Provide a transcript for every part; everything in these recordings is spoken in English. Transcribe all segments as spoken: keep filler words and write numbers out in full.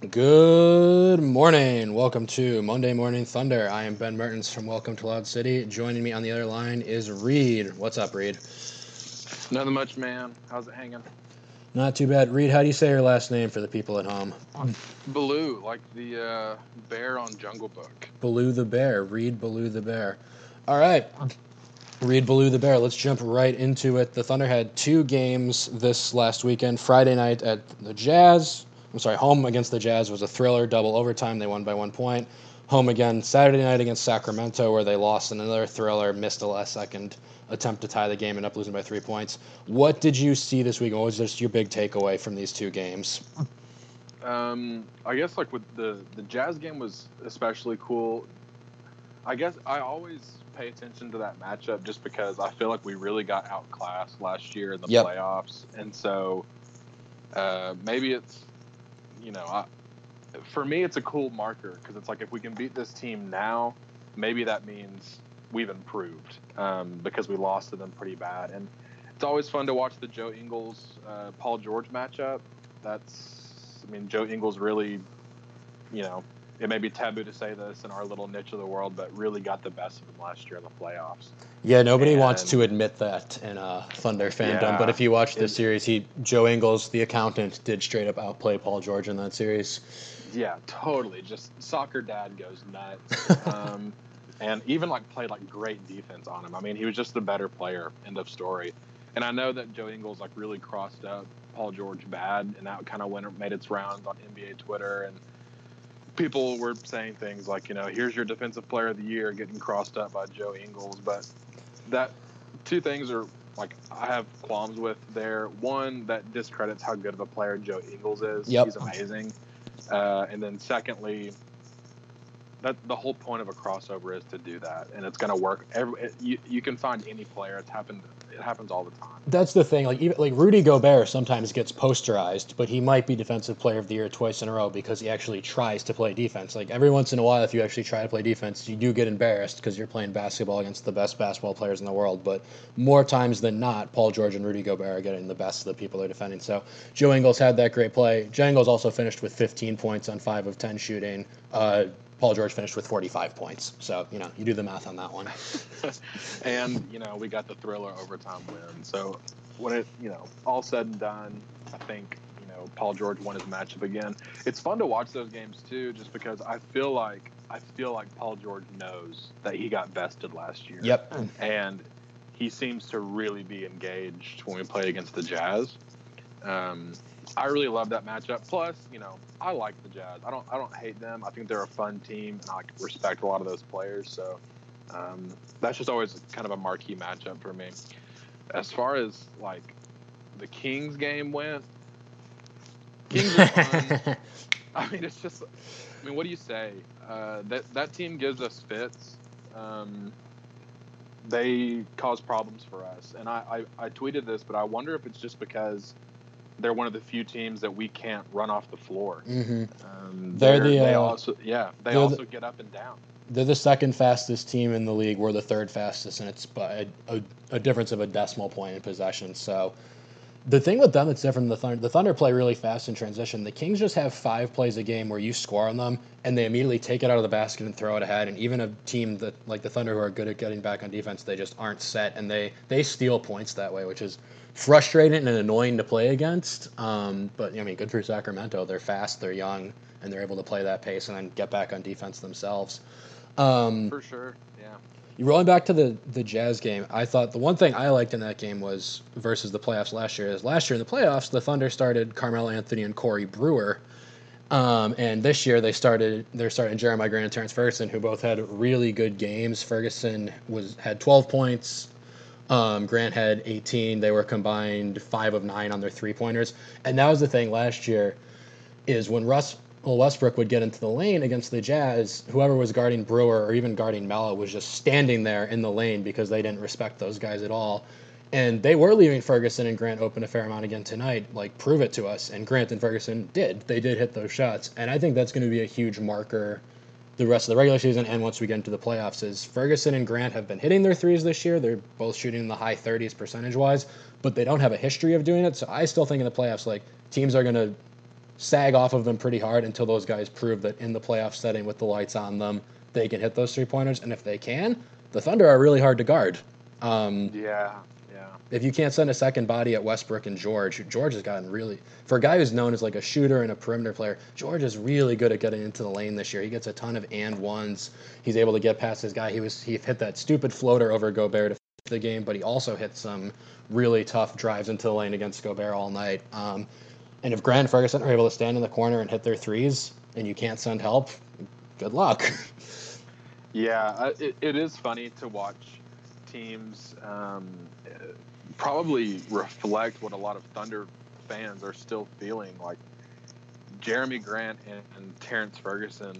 Good morning. Welcome to Monday Morning Thunder. I am Ben Mertens from Welcome to Loud City. Joining me on the other line is Reed. What's up, Reed? Nothing much, man. How's it hanging? Not too bad. Reed, how do you say your last name for the people at home? Baloo, like the uh, bear on Jungle Book. Baloo the Bear. Reed Baloo the Bear. All right. Reed Baloo the Bear. Let's jump right into it. The Thunder had two games this last weekend. Friday night at the Jazz. I'm sorry, home against the Jazz was a thriller, double overtime. They won by one point. Home again Saturday night against Sacramento, where they lost in another thriller, missed a last second attempt to tie the game and up losing by three points. What did you see this week? What was just your big takeaway from these two games? Um, I guess like with the the Jazz game was especially cool. I guess I always pay attention to that matchup just because I feel like we really got outclassed last year in the Yep. playoffs, and so uh, maybe it's you know I, for me it's a cool marker because it's like if we can beat this team now, maybe that means we've improved um, because we lost to them pretty bad, and it's always fun to watch the Joe Ingles uh, Paul George matchup. That's I mean Joe Ingles really, you know. It may be taboo to say this in our little niche of the world, but really got the best of him last year in the playoffs. Yeah, nobody And wants to admit that in uh, Thunder fandom. yeah, But if you watch this it, series, he Joe Ingles, the accountant, did straight up outplay Paul George in that series. yeah, totally. Just soccer dad goes nuts. Um, and even like played like great defense on him. I mean, he was just the better player. End of story. And I know that Joe Ingles like really crossed up Paul George bad, and that kind of went made its rounds on N B A Twitter, and people were saying things like, you know, here's your defensive player of the year getting crossed up by Joe Ingles. But that two things are like I have qualms with there. One, that discredits how good of a player Joe Ingles is. Yep. He's amazing. Uh, and then secondly, that the whole point of a crossover is to do that, and it's going to work. Every it, you you can find any player. It's happened. It happens all the time. That's the thing. Like even like Rudy Gobert sometimes gets posterized, but he might be Defensive Player of the Year twice in a row because he actually tries to play defense. Like every once in a while, if you actually try to play defense, you do get embarrassed because you're playing basketball against the best basketball players in the world. But more times than not, Paul George and Rudy Gobert are getting the best of the people they're defending. So Joe Ingles had that great play. Joe Ingles also finished with fifteen points on five of ten shooting. Uh, Paul George finished with forty-five points. So, you know, you do the math on that one. And, you know, we got the thriller overtime win. So when it, you know, all said and done, I think, you know, Paul George won his matchup again. It's fun to watch those games too, just because I feel like I feel like Paul George knows that he got bested last year. Yep. And he seems to really be engaged when we play against the Jazz. Um, I really love that matchup. Plus, you know, I like the Jazz. I don't I don't hate them. I think they're a fun team, and I respect a lot of those players. So um, that's just always kind of a marquee matchup for me. As far as like the Kings game went, Kings are fun. I mean, it's just. I mean, what do you say? Uh, that that team gives us fits. Um, they cause problems for us, and I, I I tweeted this, but I wonder if it's just because they're one of the few teams that we can't run off the floor. Mm-hmm. Um, They're they're, the, they uh, also yeah they they're also the- get up and down. They're the second fastest team in the league. We're the third fastest, and it's by a, a, a difference of a decimal point in possession. So the thing with them that's different than the Thunder, the Thunder play really fast in transition. The Kings just have five plays a game where you score on them, and they immediately take it out of the basket and throw it ahead. And even a team that like the Thunder who are good at getting back on defense, they just aren't set, and they they steal points that way, which is frustrating and annoying to play against. Um, but I mean, good for Sacramento. They're fast, they're young, and they're able to play that pace and then get back on defense themselves. Um, For sure, yeah. Rolling back to the, the Jazz game, I thought the one thing I liked in that game was versus the playoffs last year is last year in the playoffs, the Thunder started Carmelo Anthony and Corey Brewer. Um, and this year they started they're starting Jeremiah Grant and Terrence Ferguson, who both had really good games. Ferguson was had twelve points. Um, Grant had eighteen. They were combined five of nine on their three pointers. And that was the thing last year is when Russ well, Westbrook would get into the lane against the Jazz, whoever was guarding Brewer or even guarding Melo was just standing there in the lane because they didn't respect those guys at all. And they were leaving Ferguson and Grant open a fair amount again tonight. Like, prove it to us. And Grant and Ferguson did. They did hit those shots. And I think that's going to be a huge marker the rest of the regular season and once we get into the playoffs is Ferguson and Grant have been hitting their threes this year. They're both shooting in the high thirties percentage-wise, but they don't have a history of doing it. So I still think in the playoffs, like, teams are going to sag off of them pretty hard until those guys prove that in the playoff setting with the lights on them, they can hit those three-pointers. And if they can, the Thunder are really hard to guard. Um, Yeah, yeah. if you can't send a second body at Westbrook and George, George has gotten really, for a guy who's known as like a shooter and a perimeter player, George is really good at getting into the lane this year. He gets a ton of and ones. He's able to get past his guy. He was he hit that stupid floater over Gobert to finish the game, but he also hit some really tough drives into the lane against Gobert all night. Um, and if Grant and Ferguson are able to stand in the corner and hit their threes, and you can't send help, good luck. Yeah, it, it is funny to watch teams um, probably reflect what a lot of Thunder fans are still feeling. Like Jeremy Grant and, and Terrence Ferguson,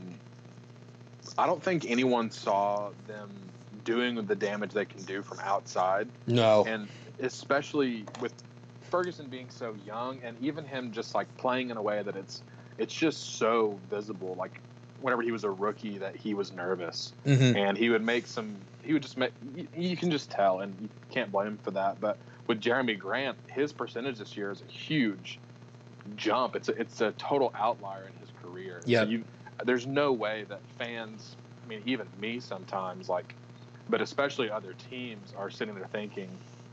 I don't think anyone saw them doing the damage they can do from outside. No. And especially with Ferguson being so young, and even him just like playing in a way that it's it's just so visible. Like whenever he was a rookie, that he was nervous, mm-hmm. and he would make some. He would just make. You, you can just tell, and you can't blame him for that. But with Jeremy Grant, his percentage this year is a huge jump. It's a, it's a total outlier in his career. Yeah. So you, there's no way that fans. I mean, even me sometimes like. But especially other teams are sitting there thinking,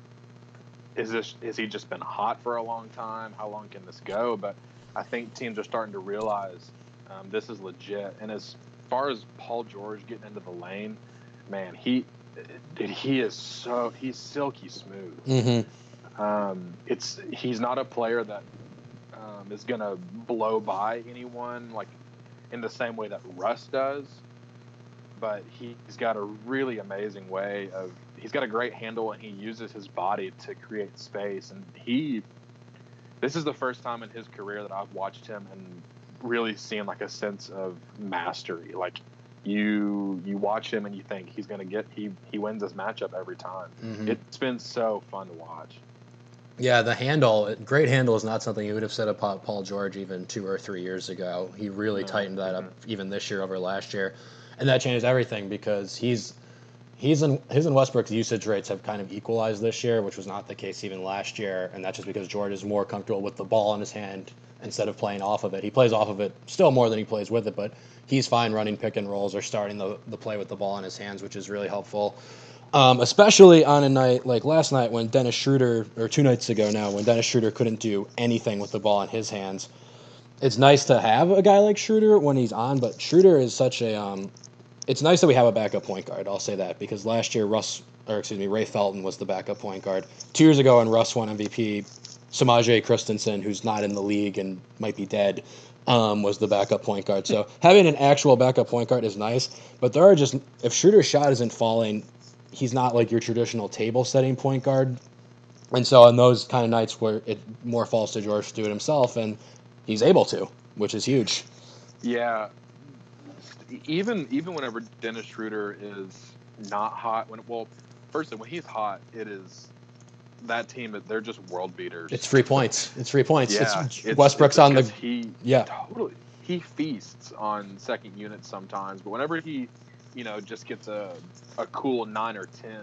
is this is he just been hot for a long time? How long can this go? But I think teams are starting to realize um, this is legit. And as far as Paul George getting into the lane, man, he dude, he is so he's silky smooth. Mm-hmm. Um, it's he's not a player that um, is gonna blow by anyone like in the same way that Russ does. But he's got a really amazing way of he's got a great handle, and he uses his body to create space. And he this is the first time in his career that I've watched him and really seen like a sense of mastery. Like you you watch him and you think he's gonna get he he wins this matchup every time. Mm-hmm. It's been so fun to watch. Yeah, the handle, great handle is not something you would have said about Paul George even two or three years ago. He really Mm-hmm. tightened that up even this year over last year. And that changes everything because he's he's in his and Westbrook's usage rates have kind of equalized this year, which was not the case even last year. And that's just because George is more comfortable with the ball in his hand instead of playing off of it. He plays off of it still more than he plays with it, but he's fine running pick and rolls or starting the, the play with the ball in his hands, which is really helpful. Um, especially on a night like last night when Dennis Schroeder, or two nights ago now, when Dennis Schroeder couldn't do anything with the ball in his hands. It's nice to have a guy like Schroeder when he's on, but Schroeder is such a um, it's nice that we have a backup point guard. I'll say that because last year Russ, or excuse me, Ray Felton was the backup point guard. Two years ago when Russ won M V P, Samaje Christensen, who's not in the league and might be dead, um, was the backup point guard. So having an actual backup point guard is nice, but there are just if Schroeder's shot isn't falling, he's not like your traditional table setting point guard. And so on those kind of nights where it more falls to George to do it himself, and he's able to, which is huge. Yeah. Even even whenever Dennis Schroeder is not hot, when well, firstly when he's hot, it is that team. They're just world beaters. It's free points. It's free points. Yeah, it's, it's, Westbrook's it's on the he yeah totally he feasts on second units sometimes, but whenever he you know just gets a a cool nine or ten,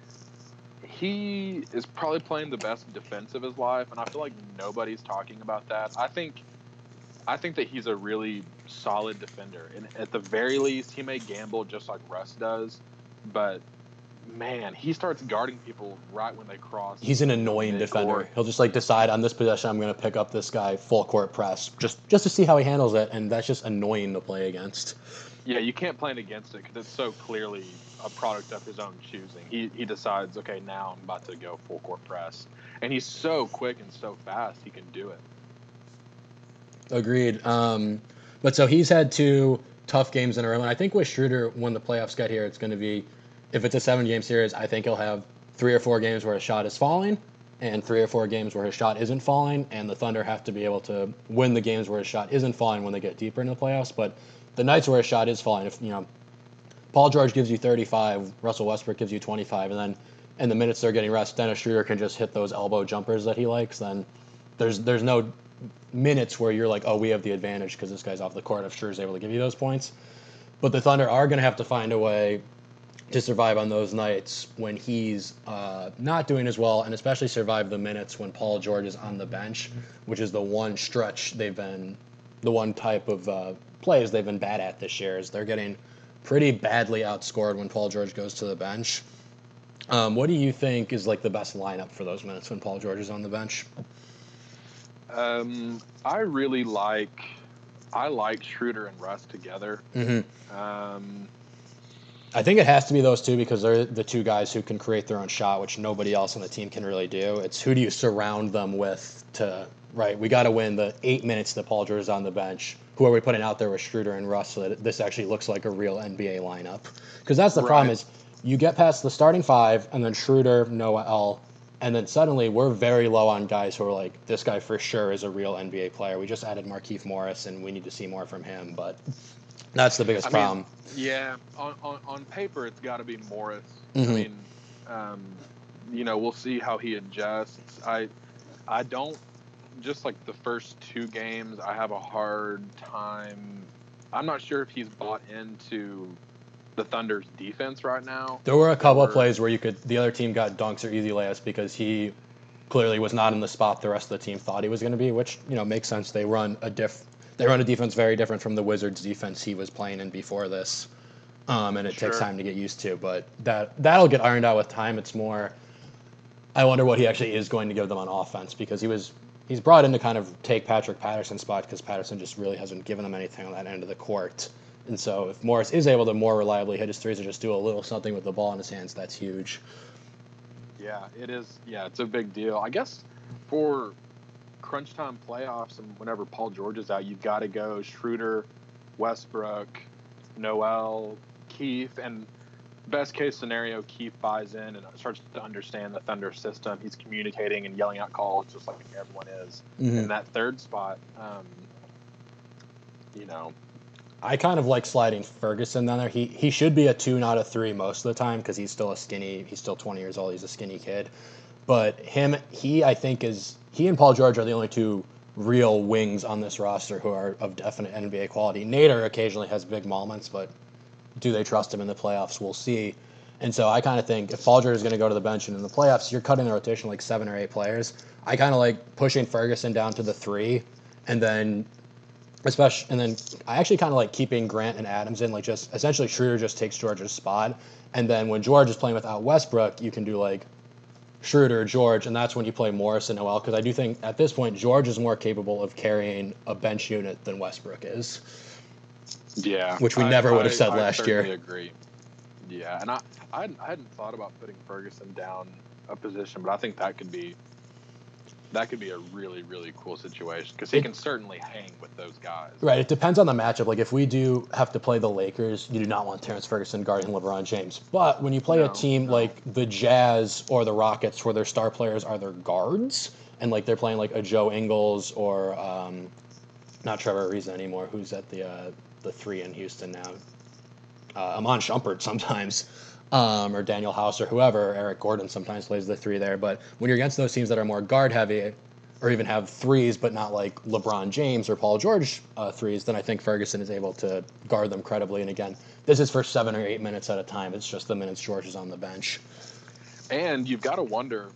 he is probably playing the best defense of his life, and I feel like nobody's talking about that. I think. I think that he's a really solid defender, and at the very least, he may gamble just like Russ does. But man, he starts guarding people right when they cross. He's an annoying defender. He'll just like decide on this possession, I'm going to pick up this guy full court press just just to see how he handles it, and that's just annoying to play against. Yeah, you can't play against it because it's so clearly a product of his own choosing. He he decides, okay, now I'm about to go full court press, and he's so quick and so fast, he can do it. Agreed. Um, but so he's had two tough games in a row, and I think with Schroeder, when the playoffs get here, it's going to be, if it's a seven-game series, I think he'll have three or four games where his shot is falling, and three or four games where his shot isn't falling, and the Thunder have to be able to win the games where his shot isn't falling when they get deeper into the playoffs. But the nights where his shot is falling, if you know, Paul George gives you thirty-five, Russell Westbrook gives you twenty-five, and then in the minutes they're getting rest, Dennis Schroeder can just hit those elbow jumpers that he likes, then there's there's no minutes where you're like, oh, we have the advantage because this guy's off the court if Schroeder's able to give you those points. But the Thunder are going to have to find a way to survive on those nights when he's uh, not doing as well, and especially survive the minutes when Paul George is on the bench, which is the one stretch they've been the one type of uh, plays they've been bad at this year is they're getting pretty badly outscored when Paul George goes to the bench. Um, what do you think is like the best lineup for those minutes when Paul George is on the bench? Um, I really like I like Schroeder and Russ together. Mm-hmm. Um, I think it has to be those two because they're the two guys who can create their own shot, which nobody else on the team can really do. It's who do you surround them with to, right, we got to win the eight minutes that Paul George is on the bench. Who are we putting out there with Schroeder and Russ so that this actually looks like a real N B A lineup? Because that's the Right. problem is you get past the starting five and then Schroeder, Noel, and then suddenly we're very low on guys who are like, this guy for sure is a real N B A player. We just added Markieff Morris and we need to see more from him, but that's the biggest I mean, problem. yeah, on, on, on paper, it's got to be Morris. Mhm. I mean, um, you know, we'll see how he adjusts. I, I don't, just like the first two games, I have a hard time. I'm not sure if he's bought into the Thunder's defense right now. There were a couple of or- plays where you could the other team got dunks or easy layups because he clearly was not in the spot the rest of the team thought he was going to be, which you know makes sense. They run a diff they run a defense very different from the Wizards' defense he was playing in before this, um, and it takes Sure. time to get used to. But that that'll get ironed out with time. It's more. I wonder what he actually is going to give them on offense because he was he's brought in to kind of take Patrick Patterson's spot because Patterson just really hasn't given them anything on that end of the court. And so if Morris is able to more reliably hit his threes or just do a little something with the ball in his hands, that's huge. Yeah, it is. Yeah, it's a big deal. I guess for crunch time playoffs and whenever Paul George is out, you've got to go Schroeder, Westbrook, Noel, Keith, and best case scenario, Keith buys in and starts to understand the Thunder system. He's communicating and yelling out calls just like everyone is. Mhm. In that third spot, um, you know, I kind of like sliding Ferguson down there. He he should be a two, not a three most of the time because he's still a skinny. He's still twenty years old. He's a skinny kid. But him, he I think is he and Paul George are the only two real wings on this roster who are of definite N B A quality. Nader occasionally has big moments, but do they trust him in the playoffs? We'll see. And so I kind of think if Paul George is going to go to the bench and in the playoffs, you're cutting the rotation like seven or eight players. I kind of like pushing Ferguson down to the three, and then especially and then I actually kind of like keeping Grant and Adams in, like just essentially Schroeder just takes George's spot, and then when George is playing without Westbrook, you can do like Schroeder, George, and that's when you play Morris and Noel because I do think at this point George is more capable of carrying a bench unit than Westbrook is. yeah, Which we I- never would have I- said I last year. certainly agree. Yeah, and I, I, hadn't, I hadn't thought about putting Ferguson down a position, but I think that could be that could be a really, really cool situation because he It- can certainly hang with those guys. Right. It depends on the matchup. Like if we do have to play the Lakers, you do not want Terrence Ferguson guarding LeBron James. But when you play a No, team no. like the Jazz or the Rockets, where their star players are their guards, and like they're playing like a Joe Ingles or um, not Trevor Ariza anymore, who's at the uh, the three in Houston now. Uh, Amon Shumpert sometimes, um, or Daniel House or whoever. Eric Gordon sometimes plays the three there. But when you're against those teams that are more guard heavy, or even have threes, but not like LeBron James or Paul George uh, threes, then I think Ferguson is able to guard them credibly. And again, this is for seven or eight minutes at a time. It's just the minutes George is on the bench. And you've got to wonder.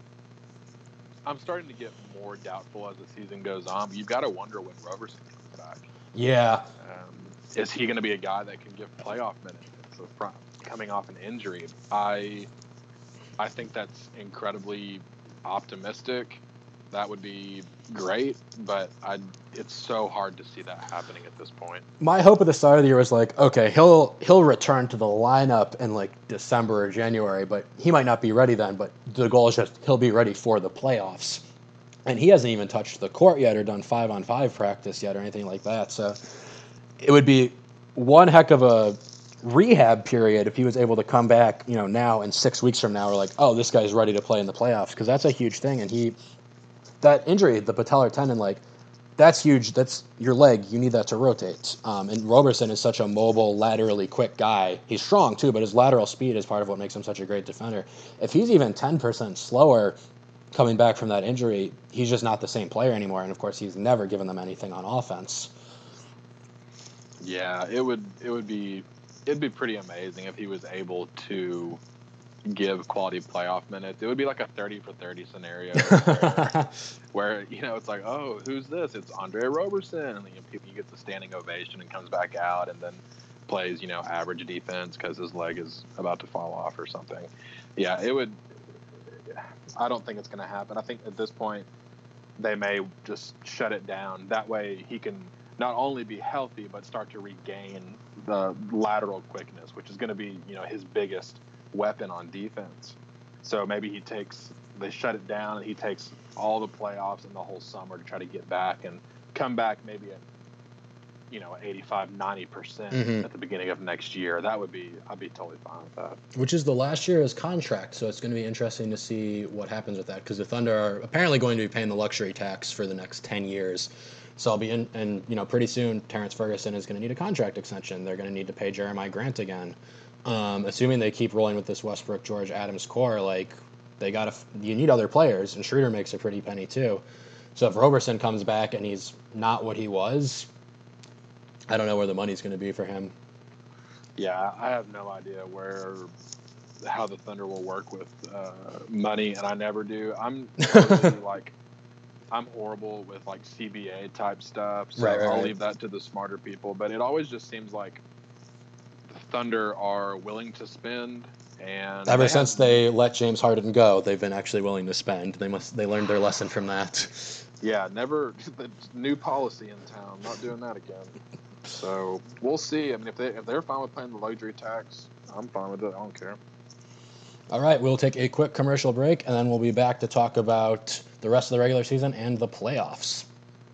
I'm starting to get more doubtful as the season goes on. But you've got to wonder when Roberson comes back. Yeah. Um, is he going to be a guy that can give playoff minutes so from coming off an injury? I I think that's incredibly optimistic. That would be great, but I it's so hard to see that happening at this point. My hope at the start of the year was like, okay, he'll he'll return to the lineup in like December or January, but he might not be ready then. But the goal is just he'll be ready for the playoffs. And he hasn't even touched the court yet or done five on five practice yet or anything like that. So it would be one heck of a rehab period if he was able to come back, you know, now and six weeks from now, we're like, oh, this guy's ready to play in the playoffs because that's a huge thing. And he, that injury, the patellar tendon, like, that's huge. That's your leg. You need that to rotate. Um, and Roberson is such a mobile, laterally quick guy. He's strong too, but his lateral speed is part of what makes him such a great defender. If he's even ten percent slower coming back from that injury, he's just not the same player anymore. And of course, he's never given them anything on offense. Yeah, it would it would be it'd be pretty amazing if he was able to give quality playoff minutes. It would be like a thirty for thirty scenario where, where you know it's like, oh, who's this? It's Andre Roberson, and you know, people he gets a standing ovation and comes back out and then plays you know average defense because his leg is about to fall off or something. Yeah, it would. I don't think it's going to happen. I think at this point they may just shut it down. That way he can not only be healthy but start to regain the lateral quickness, which is going to be you know his biggest weapon on defense. So maybe he takes they shut it down and he takes all the playoffs and the whole summer to try to get back and come back maybe at you know eighty-five, ninety percent Mhm. at the beginning of next year. That would be I'd be totally fine with that. Which is the last year of his contract, so it's going to be interesting to see what happens with that because the Thunder are apparently going to be paying the luxury tax for the next ten years. So I'll be in, and you know, pretty soon Terrence Ferguson is going to need a contract extension. They're going to need to pay Jeremiah Grant again. Um, assuming they keep rolling with this Westbrook, George, Adams core, like they got to, you need other players, and Schroeder makes a pretty penny too. So if Roberson comes back and he's not what he was, I don't know where the money's going to be for him. Yeah, I have no idea where how the Thunder will work with uh, money, and I never do. I'm totally like I'm horrible with like C B A type stuff, so Right, right, I'll right. leave that to the smarter people. But it always just seems like the Thunder are willing to spend, and Ever they since have, they let James Harden go, they've been actually willing to spend. They must they learned their lesson from that. yeah, never the new policy in town. Not doing that again. So we'll see. I mean, if they if they're fine with paying the luxury tax, I'm fine with it. I don't care. All right, we'll take a quick commercial break, and then we'll be back to talk about the rest of the regular season and the playoffs.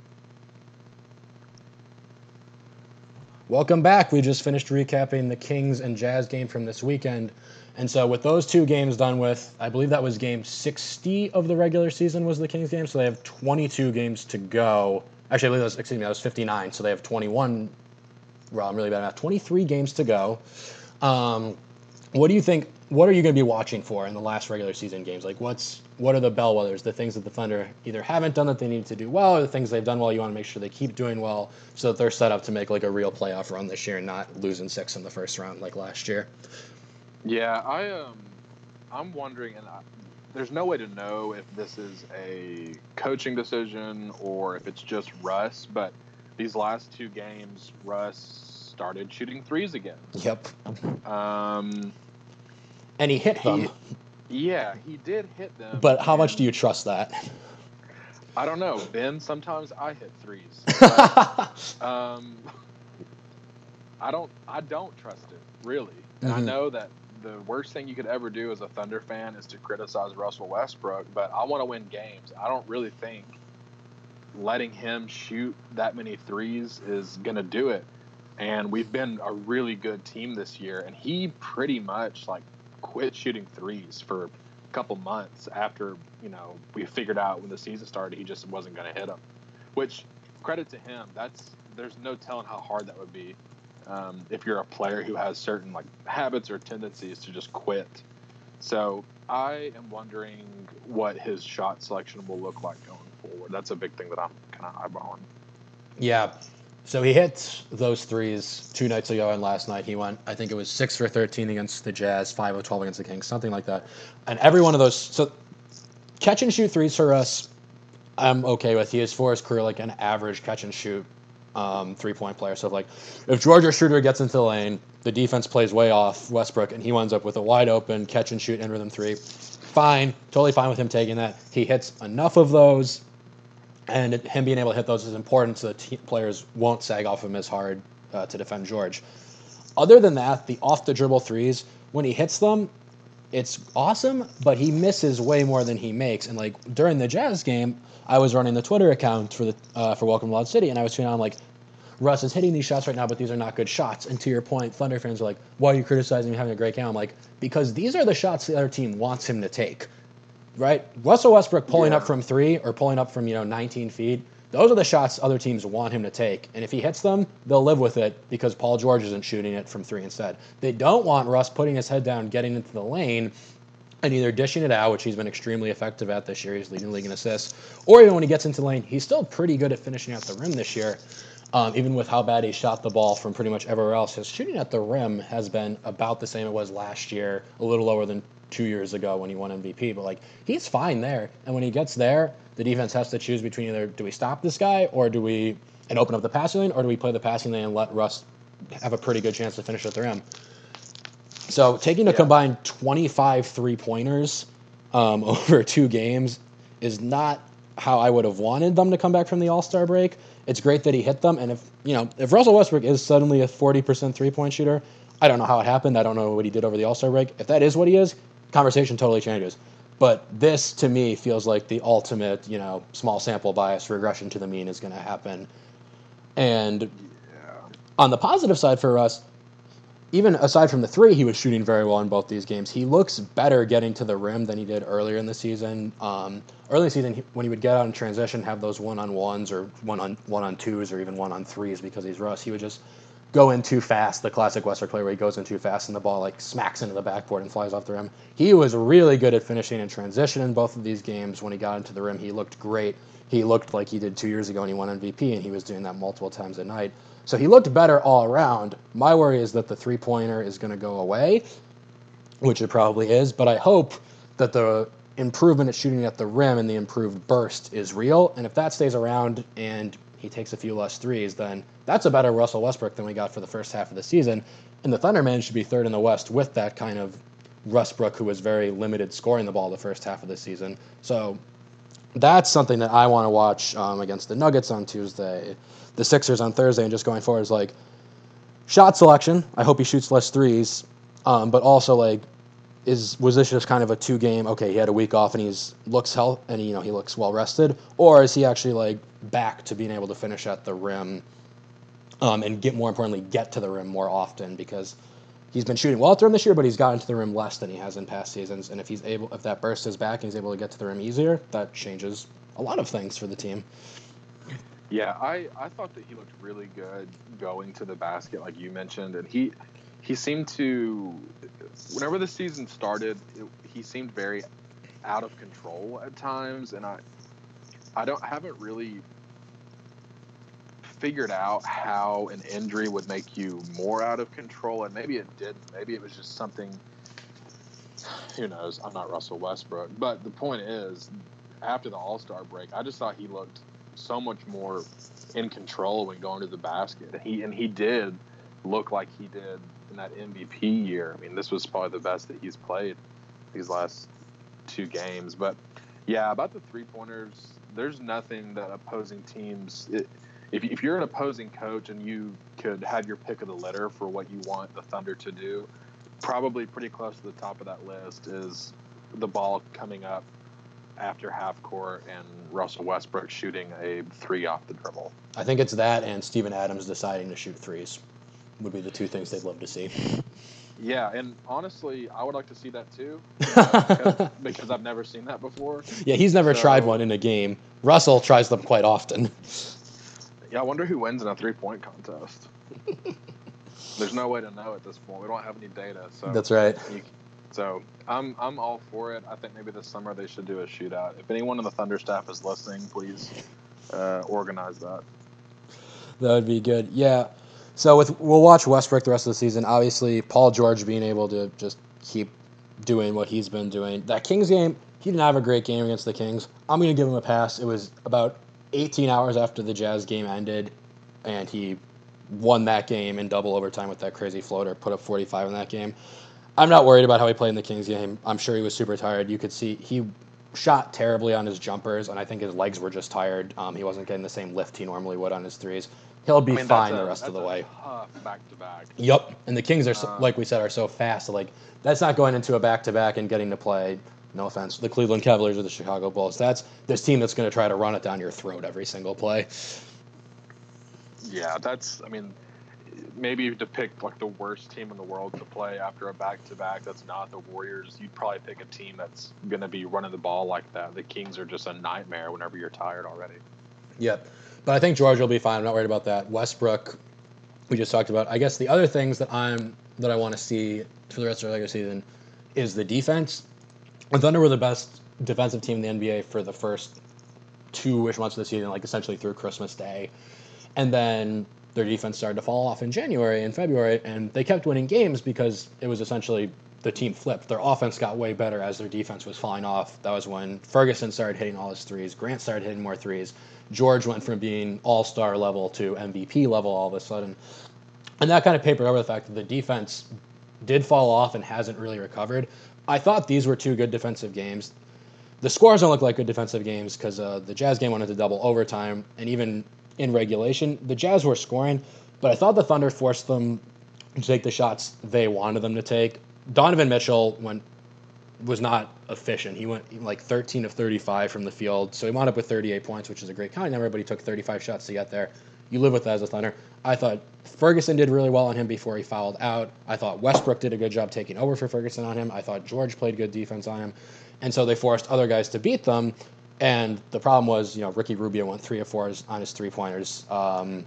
Welcome back. We just finished recapping the Kings and Jazz game from this weekend. And so with those two games done with, I believe that was game sixty of the regular season was the Kings game, so they have twenty-two games to go. Actually, I believe that was, excuse me, that was fifty-nine, so they have twenty-one, well, I'm really bad at math, twenty-three games to go. Um, what do you think, what are you going to be watching for in the last regular season games? Like, what's what are the bellwethers, the things that the Thunder either haven't done that they need to do well, or the things they've done well you want to make sure they keep doing well so that they're set up to make like a real playoff run this year and not losing six in the first round like last year? Yeah, I um, I'm wondering, and I, there's no way to know if this is a coaching decision or if it's just Russ. But these last two games, Russ started shooting threes again. Yep. Um, And he hit them. He, yeah, he did hit them. But how much and do you trust that? I don't know, Ben. Sometimes I hit threes. But, um, I don't. I don't trust it really. And I Mhm. know that the worst thing you could ever do as a Thunder fan is to criticize Russell Westbrook, but I want to win games. I don't really think letting him shoot that many threes is going to do it. And we've been a really good team this year, and he pretty much like quit shooting threes for a couple months after, you know, we figured out when the season started he just wasn't going to hit them. Which, credit to him, that's there's no telling how hard that would be. Um, if you're a player who has certain like habits or tendencies to just quit. So I am wondering what his shot selection will look like going forward. That's a big thing that I'm kind of eyeballing. Yeah. So he hit those threes two nights ago, and last night he went, I think it was six for thirteen against the Jazz, five of twelve against the Kings, something like that. And every one of those, so catch and shoot threes for us, I'm okay with. He is for his career like an average catch and shoot um, three-point player. So, like, if George or Schroeder gets into the lane, the defense plays way off Westbrook, and he winds up with a wide-open catch-and-shoot in-rhythm three, fine. Totally fine with him taking that. He hits enough of those, and it, him being able to hit those is important so the te- players won't sag off him as hard uh, to defend George. Other than that, the off-the-dribble threes, when he hits them, it's awesome, but he misses way more than he makes. And, like, during the Jazz game, I was running the Twitter account for the uh, for Welcome to Loud City, and I was tweeting on, like, Russ is hitting these shots right now, but these are not good shots. And to your point, Thunder fans are like, why are you criticizing him having a great game? I'm like, because these are the shots the other team wants him to take, right? Russell Westbrook pulling Yeah. up from three or pulling up from, you know, nineteen feet, those are the shots other teams want him to take. And if he hits them, they'll live with it because Paul George isn't shooting it from three instead. They don't want Russ putting his head down, getting into the lane, and either dishing it out, which he's been extremely effective at this year. He's leading the league in assists. Or even when he gets into the lane, he's still pretty good at finishing at the rim this year. Um, even with how bad he shot the ball from pretty much everywhere else, his shooting at the rim has been about the same it was last year, a little lower than two years ago when he won M V P. But like he's fine there, and when he gets there, the defense has to choose between either do we stop this guy or do we and open up the passing lane, or do we play the passing lane and let Russ have a pretty good chance to finish at the rim. So taking a Yeah. combined twenty-five three-pointers um, over two games is not how I would have wanted them to come back from the All-Star break. It's great that he hit them, and if you know if Russell Westbrook is suddenly a forty percent three-point shooter, I don't know how it happened. I don't know what he did over the All-Star break. If that is what he is, conversation totally changes. But this, to me, feels like the ultimate, you know, small sample bias regression to the mean is going to happen. And Yeah. on the positive side for Russ, even aside from the three, he was shooting very well in both these games. He looks better getting to the rim than he did earlier in the season. Um, early in the season, he, when he would get out in transition, have those one-on-ones or one-on one-on-twos or even one-on-threes because he's Russ, he would just go in too fast, the classic Westbrook play where he goes in too fast and the ball like smacks into the backboard and flies off the rim. He was really good at finishing in transition in both of these games. When he got into the rim, he looked great. He looked like he did two years ago when he won M V P, and he was doing that multiple times a night. So he looked better all around. My worry is that the three-pointer is going to go away, which it probably is, but I hope that the improvement at shooting at the rim and the improved burst is real, and if that stays around and he takes a few less threes, then that's a better Russell Westbrook than we got for the first half of the season, and the Thunder managed to be third in the West with that kind of Westbrook who was very limited scoring the ball the first half of the season. So that's something that I want to watch um, against the Nuggets on Tuesday, the Sixers on Thursday, and just going forward is like shot selection. I hope he shoots less threes, um, but also like is was this just kind of a two game? Okay, he had a week off and he's looks health and you know he looks well rested, or is he actually like back to being able to finish at the rim um, and get more importantly get to the rim more often because he's been shooting well at the rim this year, but he's gotten to the rim less than he has in past seasons. And if he's able, if that burst is back and he's able to get to the rim easier, that changes a lot of things for the team. Yeah, I, I thought that he looked really good going to the basket, like you mentioned, and he he seemed to, whenever the season started, it, he seemed very out of control at times, and I I don't haven't really figured out how an injury would make you more out of control, and maybe it didn't. Maybe it was just something. Who knows? I'm not Russell Westbrook, but the point is, after the All-Star break, I just thought he looked so much more in control when going to the basket. And he and he did look like he did in that M V P year. I mean, this was probably the best that he's played these last two games. But yeah, about the three-pointers, there's nothing that opposing teams. It, if if you're an opposing coach and you could have your pick of the litter for what you want the Thunder to do, probably pretty close to the top of that list is the ball coming up after half court and Russell Westbrook shooting a three off the dribble. I think it's that and Steven Adams deciding to shoot threes would be the two things they'd love to see. Yeah, and honestly, I would like to see that too, because, because I've never seen that before. Yeah, he's never So- tried one in a game. Russell tries them quite often. Yeah, I wonder who wins in a three-point contest. There's no way to know at this point. We don't have any data, so That's right. you, so I'm I'm all for it. I think maybe this summer they should do a shootout. If anyone on the Thunder staff is listening, please uh, organize that. That would be good. Yeah. So with we'll watch Westbrook the rest of the season. Obviously, Paul George being able to just keep doing what he's been doing. That Kings game, he didn't have a great game against the Kings. I'm going to give him a pass. It was about eighteen hours after the Jazz game ended, and he won that game in double overtime with that crazy floater, put up forty-five in that game. I'm not worried about how he played in the Kings game. I'm sure he was super tired. You could see he shot terribly on his jumpers, and I think his legs were just tired. Um, he wasn't getting the same lift he normally would on his threes. He'll be I mean, fine that's a- the rest of the that's a way. Tough back-to-back. Yep, and the Kings are, so, Um, like we said, are so fast. So like that's not going into a back-to-back and getting to play. No offense, the Cleveland Cavaliers or the Chicago Bulls. That's this team that's going to try to run it down your throat every single play. Yeah, that's. I mean, maybe to pick like the worst team in the world to play after a back-to-back that's not the Warriors, you'd probably pick a team that's going to be running the ball like that. The Kings are just a nightmare whenever you're tired already. Yep, but I think George will be fine. I'm not worried about that. Westbrook, we just talked about. I guess the other things that I'm that I want to see for the rest of the regular season is the defense. The Thunder were the best defensive team in the N B A for the first two-ish months of the season, like essentially through Christmas Day. And then their defense started to fall off in January and February, and they kept winning games because it was essentially the team flipped. Their offense got way better as their defense was falling off. That was when Ferguson started hitting all his threes. Grant started hitting more threes. George went from being all-star level to M V P level all of a sudden. And that kind of papered over the fact that the defense did fall off and hasn't really recovered. I thought these were two good defensive games. The scores don't look like good defensive games because uh, the Jazz game went into double overtime, and even in regulation, the Jazz were scoring, but I thought the Thunder forced them to take the shots they wanted them to take. Donovan Mitchell went was not efficient. He went like thirteen of thirty-five from the field, so he wound up with thirty-eight points, which is a great counting number, but he took thirty-five shots to get there. You live with that as a Thunder. I thought Ferguson did really well on him before he fouled out. I thought Westbrook did a good job taking over for Ferguson on him. I thought George played good defense on him. And so they forced other guys to beat them. And the problem was, you know, Ricky Rubio went three of four on his three-pointers. Um,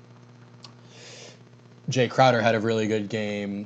Jay Crowder had a really good game.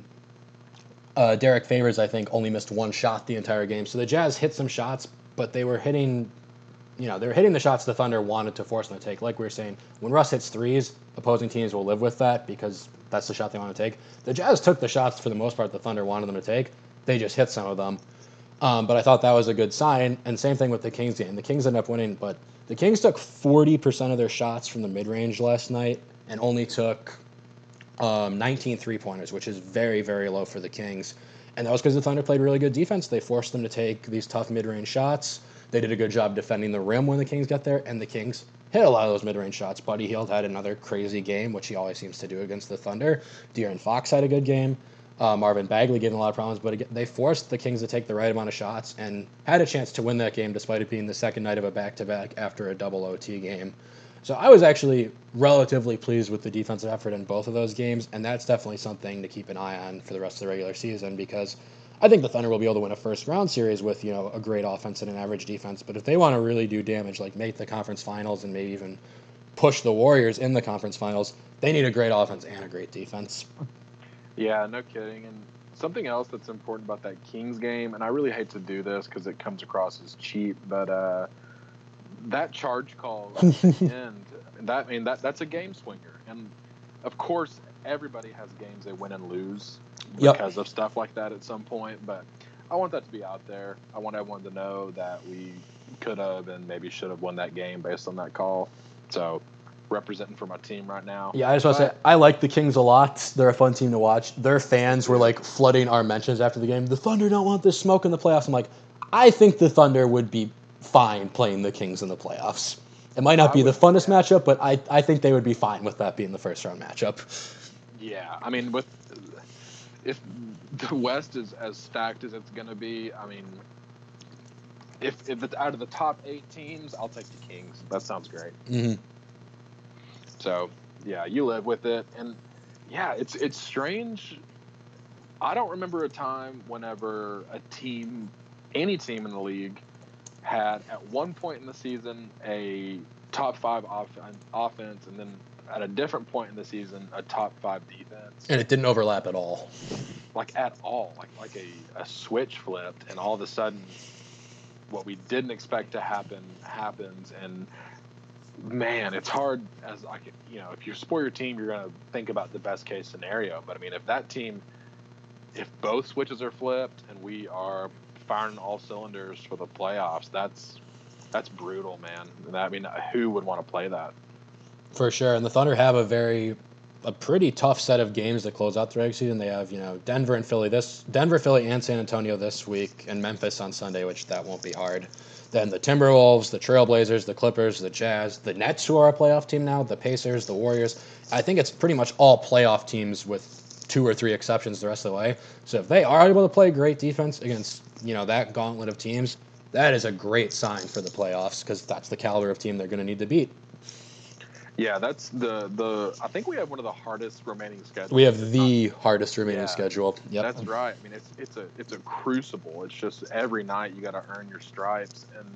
Uh, Derek Favors, I think, only missed one shot the entire game. So the Jazz hit some shots, but they were hitting, you know, they were hitting the shots the Thunder wanted to force them to take. Like we were saying, when Russ hits threes, opposing teams will live with that because that's the shot they want to take. The Jazz took the shots for the most part the Thunder wanted them to take. They just hit some of them. Um, but I thought that was a good sign. And same thing with the Kings game. The Kings ended up winning, but the Kings took forty percent of their shots from the mid-range last night and only took um, nineteen three-pointers, which is very, very low for the Kings. And that was because the Thunder played really good defense. They forced them to take these tough mid-range shots. They did a good job defending the rim when the Kings got there, and the Kings hit a lot of those mid-range shots. Buddy Hield had another crazy game, which he always seems to do against the Thunder. De'Aaron Fox had a good game. Uh, Marvin Bagley getting a lot of problems, but again, they forced the Kings to take the right amount of shots and had a chance to win that game despite it being the second night of a back-to-back after a double O T game. So I was actually relatively pleased with the defensive effort in both of those games, and that's definitely something to keep an eye on for the rest of the regular season because I think the Thunder will be able to win a first-round series with, you know, a great offense and an average defense, but if they want to really do damage, like make the conference finals and maybe even push the Warriors in the conference finals, they need a great offense and a great defense. Yeah, no kidding. And something else that's important about that Kings game, and I really hate to do this because it comes across as cheap, but uh, that charge call at the end, that I mean that that's a game swinger. And of course, everybody has games they win and lose because yep. of stuff like that at some point. But I want that to be out there. I want everyone to know that we could have and maybe should have won that game based on that call. So. Representing for my team right now. Yeah, I just want to say, I like the Kings a lot. They're a fun team to watch. Their fans were like flooding our mentions after the game. The Thunder don't want this smoke in the playoffs. I'm like, I think the Thunder would be fine playing the Kings in the playoffs. It might not be the funnest matchup, but I, I think they would be fine with that being the first round matchup. Yeah, I mean, with if the West is as stacked as it's going to be, I mean, if, if it's out of the top eight teams, I'll take the Kings. That sounds great. Mm-hmm. So, yeah, you live with it. And, yeah, it's it's strange. I don't remember a time whenever a team, any team in the league, had at one point in the season a top five off- offense and then at a different point in the season a top five defense. And it didn't overlap at all. Like, at all. Like, like a, a switch flipped, and all of a sudden what we didn't expect to happen happens. And man, it's hard as like, you know, if you support your team, you're going to think about the best case scenario. But I mean, if that team, if both switches are flipped and we are firing all cylinders for the playoffs, that's that's brutal, man. And I mean, who would want to play that? For sure. And the Thunder have a very, a pretty tough set of games to close out the regular season. They have, you know, Denver and Philly this, Denver, Philly, and San Antonio this week, and Memphis on Sunday, which that won't be hard. Then the Timberwolves, the Trailblazers, the Clippers, the Jazz, the Nets, who are a playoff team now, the Pacers, the Warriors. I think it's pretty much all playoff teams with two or three exceptions the rest of the way. So if they are able to play great defense against, you know, that gauntlet of teams, that is a great sign for the playoffs because that's the caliber of team they're going to need to beat. Yeah, that's the the. I think we have one of the hardest remaining schedules. We have the hardest remaining yeah, schedule. Yep. That's right. I mean, it's it's a it's a crucible. It's just every night you got to earn your stripes, and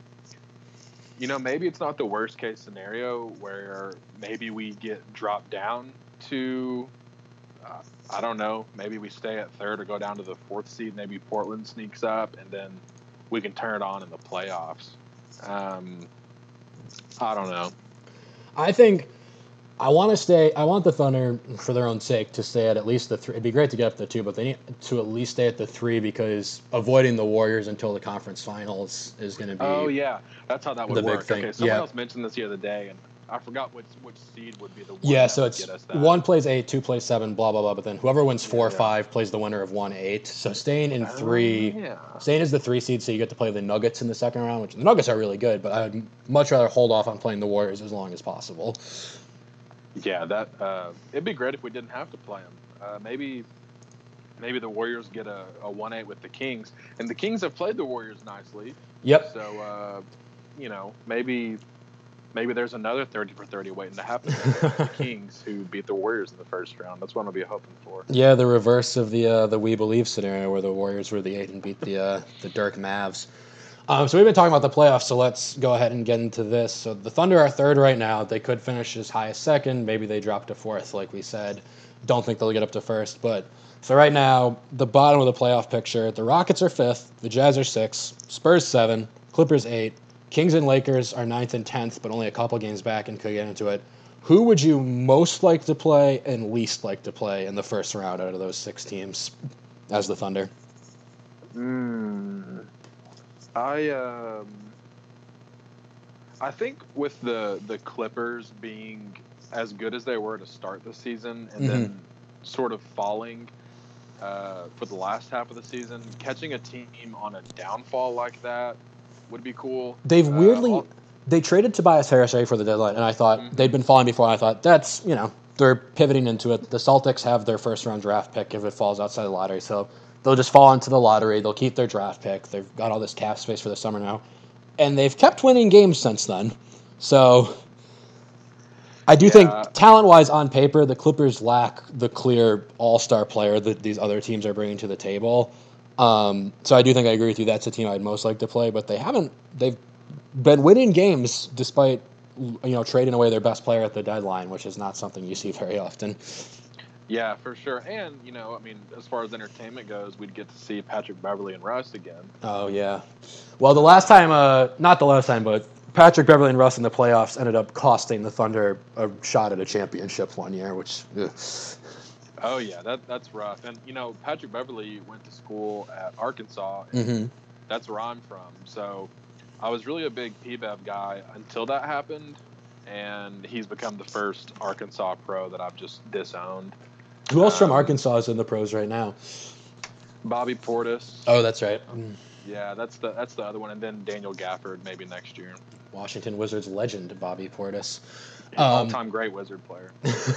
you know, maybe it's not the worst case scenario where maybe we get dropped down to, uh, I don't know, maybe we stay at third or go down to the fourth seed. Maybe Portland sneaks up, and then we can turn it on in the playoffs. Um, I don't know. I think I want to stay. I want the Thunder, for their own sake, to stay at at least the three. It'd be great to get up to two, but they need to at least stay at the three because avoiding the Warriors until the conference finals is going to be. Oh yeah, that's how that would the big work. thing. Okay, someone Yeah. else mentioned this the other day, and I forgot which which seed would be the one. Yeah, that so would it's get us that. one plays eight, two plays seven, blah blah blah. But then whoever wins four or Yeah. five plays the winner of one eight. So staying in Oh, three, yeah. staying as the three seed, so you get to play the Nuggets in the second round, which the Nuggets are really good. But I'd much rather hold off on playing the Warriors as long as possible. Yeah, that uh, it'd be great if we didn't have to play them. Uh, maybe, maybe the Warriors get a, a one eight with the Kings, and the Kings have played the Warriors nicely. Yep. So, uh, you know, maybe, maybe there's another thirty for thirty waiting to happen. The Kings who beat the Warriors in the first round. That's what I'll be hoping for. Yeah, the reverse of the uh, the We Believe scenario, where the Warriors were the eight and beat the uh, the Dirk Mavs. Um, so we've been talking about the playoffs, so let's go ahead and get into this. So the Thunder are third right now. They could finish as high as second. Maybe they drop to fourth, like we said. Don't think they'll get up to first. But so right now, the bottom of the playoff picture, the Rockets are fifth, the Jazz are sixth, Spurs seven, Clippers eight, Kings and Lakers are ninth and tenth, but only a couple games back and could get into it. Who would you most like to play and least like to play in the first round out of those six teams as the Thunder? Mm, I um, I think with the the Clippers being as good as they were to start the season, and Mhm. then sort of falling uh, for the last half of the season, catching a team on a downfall like that would be cool. They've Uh, weirdly all- they traded Tobias Harris right for the deadline, and I thought Mhm. they'd been falling before. And I thought that's you know they're pivoting into it. The Celtics have their first round draft pick if it falls outside the lottery, so they'll just fall into the lottery. They'll keep their draft pick. They've got all this cap space for the summer now, and they've kept winning games since then. So I do Yeah. think talent wise on paper, the Clippers lack the clear all star player that these other teams are bringing to the table. Um, so I do think I agree with you. That's the team I'd most like to play, but they haven't. They've been winning games despite you know trading away their best player at the deadline, which is not something you see very often. Yeah, for sure. And, you know, I mean, as far as entertainment goes, we'd get to see Patrick Beverly and Russ again. Oh yeah. Well, the last time, uh, not the last time, but Patrick Beverly and Russ in the playoffs ended up costing the Thunder a shot at a championship one year, which. Ugh. Oh, yeah, that that's rough. And, you know, Patrick Beverly went to school at Arkansas, and Mm-hmm. that's where I'm from. So I was really a big P B E V guy until that happened, and he's become the first Arkansas pro that I've just disowned. Who else from Um, Arkansas is in the pros right now? Bobby Portis. Oh, that's right. Um, Yeah, that's the that's the other one. And then Daniel Gafford maybe next year. Washington Wizards legend Bobby Portis. Um, All-time great Wizard player.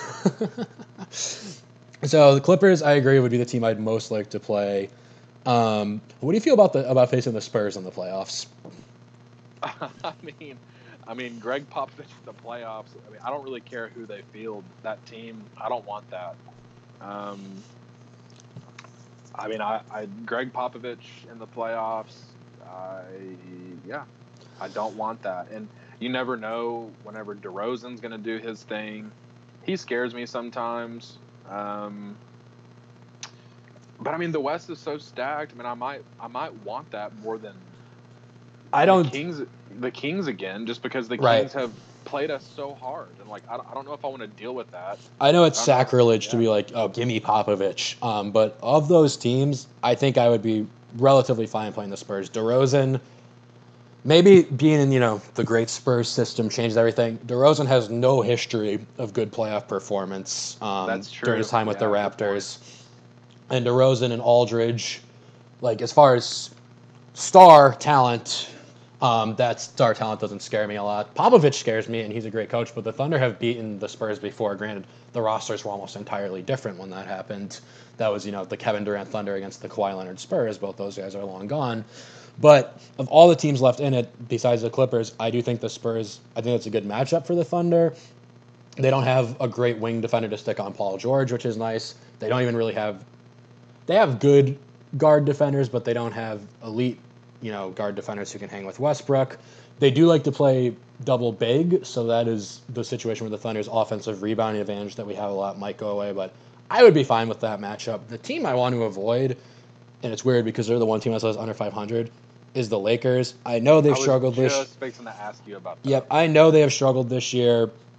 So the Clippers, I agree, would be the team I'd most like to play. Um, what do you feel about the about facing the Spurs in the playoffs? I mean, I mean, Greg Popovich in the playoffs. I mean, I don't really care who they field. That team, I don't want that. Um, I mean, I, I Greg Popovich in the playoffs. I yeah, I don't want that. And you never know whenever DeRozan's going to do his thing. He scares me sometimes. Um, but I mean, the West is so stacked. I mean, I might I might want that more than I don't. the Kings, the Kings again, just because the Right. Kings have played us so hard, and like I don't, I don't know if I want to deal with that. I know it's I don't know. sacrilege to Yeah. be like, oh, give me Popovich. Um, but of those teams, I think I would be relatively fine playing the Spurs. DeRozan, maybe being in you know the great Spurs system changes everything. DeRozan has no history of good playoff performance um, That's true. during his time with the Yeah, good Raptors. And DeRozan and Aldridge, like as far as star talent, um, that star talent doesn't scare me a lot. Popovich scares me, and he's a great coach, but the Thunder have beaten the Spurs before. Granted, the rosters were almost entirely different when that happened. That was, you know, the Kevin Durant Thunder against the Kawhi Leonard Spurs. Both those guys are long gone. But of all the teams left in it, besides the Clippers, I do think the Spurs, I think that's a good matchup for the Thunder. They don't have a great wing defender to stick on Paul George, which is nice. They don't even really have... They have good guard defenders, but they don't have elite, you know, guard defenders who can hang with Westbrook. They do like to play double big, so that is the situation where the Thunder's offensive rebounding advantage that we have a lot might go away, but I would be fine with that matchup. The team I want to avoid, and it's weird because they're the one team that says under five hundred, is the Lakers. I know they've I was struggled this just fixing to ask you about that. Yep, I know they have struggled this year.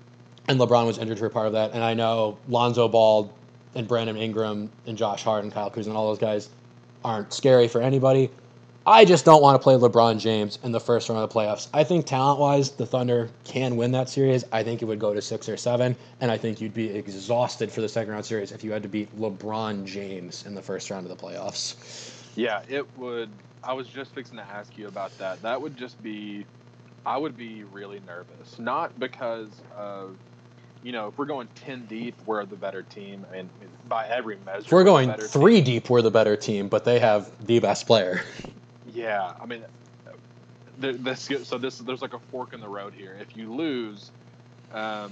and LeBron was injured for part of that. And I know Lonzo Ball and Brandon Ingram and Josh Hart and Kyle Kuzma and all those guys aren't scary for anybody. I just don't want to play LeBron James in the first round of the playoffs. I think talent-wise, the Thunder can win that series. I think it would go to six or seven, and I think you'd be exhausted for the second round series if you had to beat LeBron James in the first round of the playoffs. Yeah, it would. I was just fixing to ask you about that. That would just be, I would be really nervous. Not because of, you know, if we're going ten deep, we're the better team, and by every measure, If we're going the better three team. deep, we're the better team, but they have the best player. Yeah, I mean, there, this, so this there's like a fork in the road here. If you lose, um,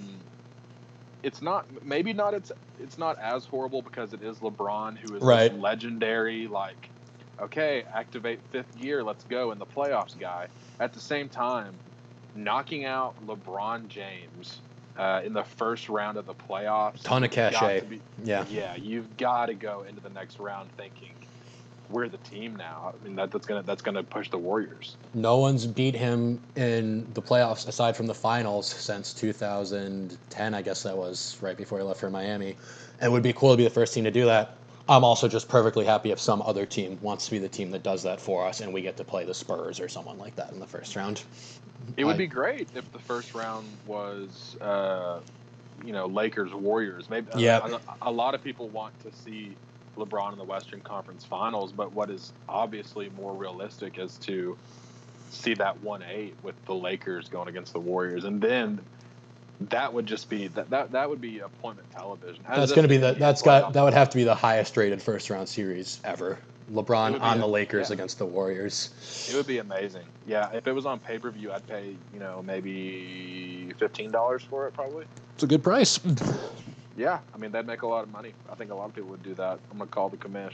it's not maybe not it's it's not as horrible because it is LeBron, who is Right. this legendary, like, okay, activate fifth gear, let's go in the playoffs guy. At the same time, knocking out LeBron James uh, in the first round of the playoffs, Ton of you've got cachet. to be- Yeah. yeah, you've got to go into the next round thinking we're the team now. I mean, that, that's gonna that's gonna push the Warriors. No one's beat him in the playoffs aside from the finals since two thousand ten, I guess that was right before he left for Miami. And it would be cool to be the first team to do that. I'm also just perfectly happy if some other team wants to be the team that does that for us and we get to play the Spurs or someone like that in the first round. It would I- be great if the first round was, uh, you know, Lakers Warriors. Maybe Yeah. a, a lot of people want to see LeBron in the Western Conference Finals, but what is obviously more realistic is to see that one eight with the Lakers going against the Warriors, and then that would just be that that, that would be appointment television. As That's if going to be the the N B A that's got playoffs- that would have to be the highest rated first round series ever. It LeBron would be on a- the Lakers yeah. against the Warriors. It would be amazing. Yeah, if it was on pay per view, I'd pay you know maybe fifteen dollars for it probably. It's a good price. Yeah, I mean they'd make a lot of money. I think a lot of people would do that. I'm gonna call the commish.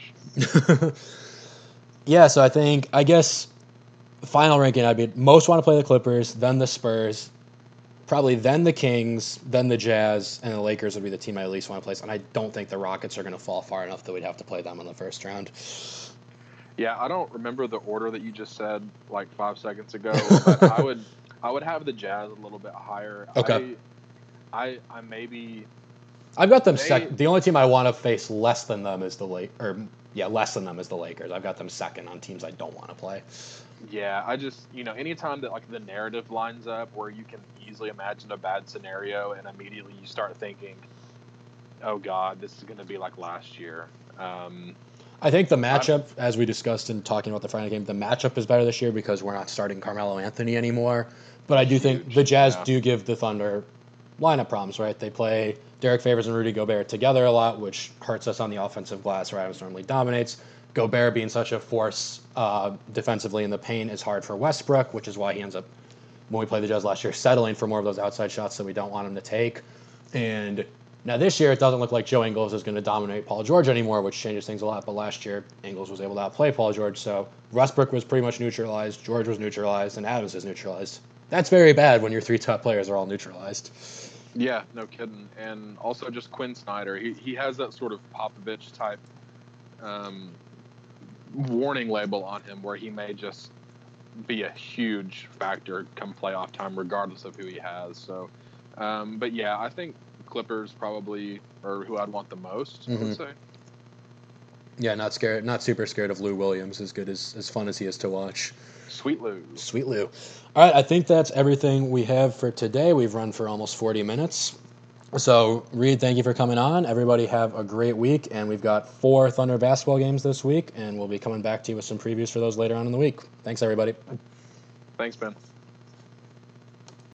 Yeah, so I think I guess final ranking I'd be most want to play the Clippers, then the Spurs, probably then the Kings, then the Jazz, and the Lakers would be the team I at least want to play. And I don't think the Rockets are going to fall far enough that we'd have to play them in the first round. Yeah, I don't remember the order that you just said like five seconds ago, but I would I would have the Jazz a little bit higher. Okay. I I, I maybe I've got them They- second. The only team I want to face less than them is the Lake, or yeah, less than them is the Lakers. I've got them second on teams I don't want to play. yeah, I just you know anytime that like the narrative lines up where you can easily imagine a bad scenario and immediately you start thinking, oh God, this is going to be like last year. Um, I think the matchup, as we discussed in talking about the final game, the matchup is better this year because we're not starting Carmelo Anthony anymore. But I do think Huge, the Jazz yeah. do give the Thunder lineup problems, right? They play Derek Favors and Rudy Gobert together a lot, which hurts us on the offensive glass where Adams normally dominates. Gobert being such a force uh, defensively in the paint is hard for Westbrook, which is why he ends up, when we played the Jazz last year, settling for more of those outside shots that we don't want him to take. And now this year, it doesn't look like Joe Ingles is going to dominate Paul George anymore, which changes things a lot. But last year, Ingles was able to outplay Paul George, so Westbrook was pretty much neutralized, George was neutralized, and Adams is neutralized. That's very bad when your three top players are all neutralized. Yeah, no kidding. And also just Quinn Snyder. He he has that sort of Popovich type um, warning label on him where he may just be a huge factor come playoff time, regardless of who he has. So, um, but yeah, I think Clippers probably are who I'd want the most. I Mhm. would say. Yeah, not scared, not super scared of Lou Williams, as good as, as fun as he is to watch. Sweet Lou. Sweet Lou. All right, I think that's everything we have for today. We've run for almost forty minutes. So, Reed, thank you for coming on. Everybody have a great week, and we've got four Thunder basketball games this week, and we'll be coming back to you with some previews for those later on in the week. Thanks, everybody. Thanks, Ben.